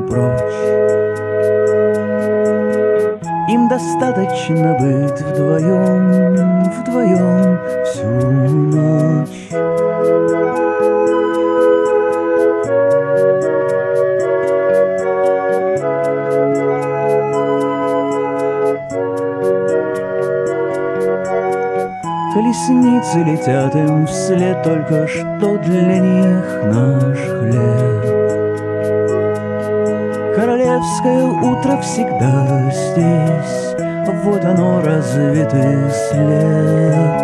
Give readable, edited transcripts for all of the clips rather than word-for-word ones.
прочь. Им достаточно быть вдвоем, вдвоем всю ночь. Колесницы летят им вслед, только что для них наш хлеб. Королевское утро всегда здесь, вот оно развитый слеп.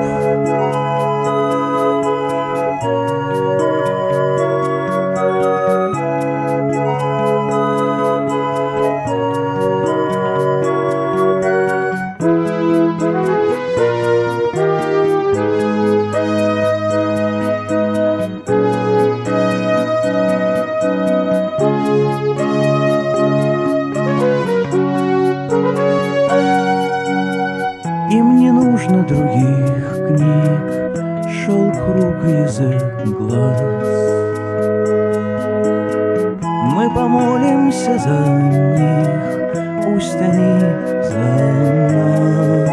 Им не нужно других книг, шелк рук, язык, глаз. Мы помолимся за них, пусть они за нас.